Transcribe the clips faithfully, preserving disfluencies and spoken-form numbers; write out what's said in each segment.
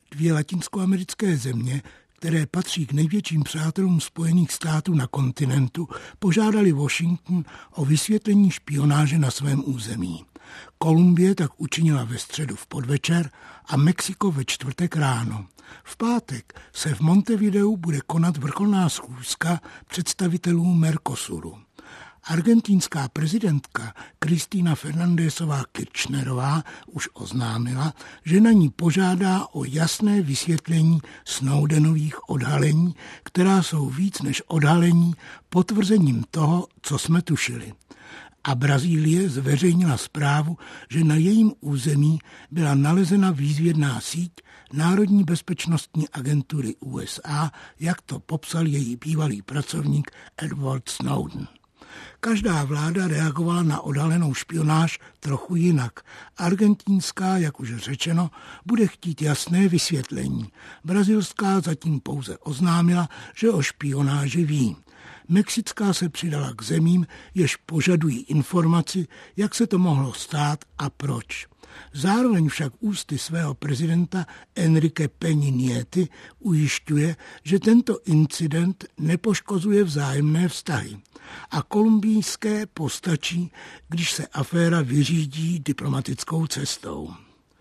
Dvě latinskoamerické země, které patří k největším přátelům Spojených států na kontinentu, požádali Washington o vysvětlení špionáže na svém území. Kolumbie tak učinila ve středu v podvečer a Mexiko ve čtvrtek ráno. V pátek se v Montevideu bude konat vrcholná schůzka představitelů Mercosuru. Argentínská prezidentka Cristina Fernándezová Kirchnerová už oznámila, že na ní požádá o jasné vysvětlení Snowdenových odhalení, která jsou víc než odhalení potvrzením toho, co jsme tušili. A Brazílie zveřejnila zprávu, že na jejím území byla nalezena výzvědná síť Národní bezpečnostní agentury U S A, jak to popsal její bývalý pracovník Edward Snowden. Každá vláda reagovala na odhalenou špionáž trochu jinak. Argentínská, jak už řečeno, bude chtít jasné vysvětlení. Brazilská zatím pouze oznámila, že o špionáži ví. Mexická se přidala k zemím, jež požadují informaci, jak se to mohlo stát a proč. Zároveň však ústy svého prezidenta Enrique Peñy Niety ujišťuje, že tento incident nepoškozuje vzájemné vztahy. A kolumbijské postačí, když se aféra vyřídí diplomatickou cestou.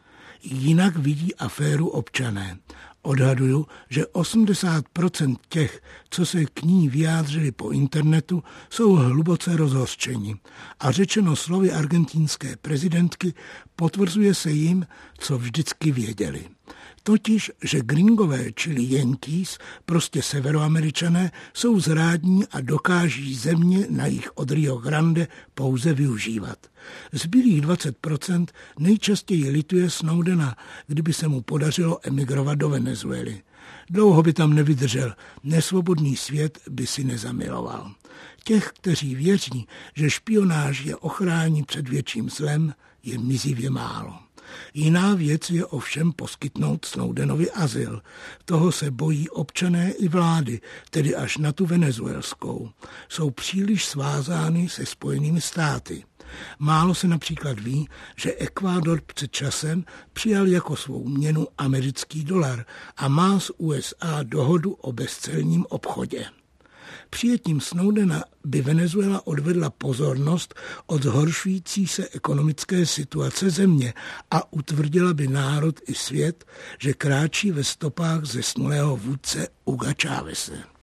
Jinak vidí aféru občané. Odhaduju, že osmdesát procent těch, co se k ní vyjádřili po internetu, jsou hluboce rozhořčeni. A řečeno slovy argentínské prezidentky, potvrzuje se jim, co vždycky věděli. Totiž, že gringové, čili Yankees, prostě severoameričané, jsou zrádní a dokáží země na jih od Rio Grande pouze využívat. Zbylých dvacet procent nejčastěji lituje Snowdena, kdyby se mu podařilo emigrovat do Venezuely. Dlouho by tam nevydržel, nesvobodný svět by si nezamiloval. Těch, kteří věří, že špionáž je ochrání před větším zlem, je mizivě málo. Jiná věc je ovšem poskytnout Snowdenovi azyl. Toho se bojí občané i vlády, tedy až na tu venezuelskou. Jsou příliš svázány se Spojenými státy. Málo se například ví, že Ekvádor před časem přijal jako svou měnu americký dolar a má s U S A dohodu o bezcelním obchodě. Přijetím Snowdena by Venezuela odvedla pozornost od zhoršující se ekonomické situace země a utvrdila by národ i svět, že kráčí ve stopách zesnulého vůdce Huga Chávese.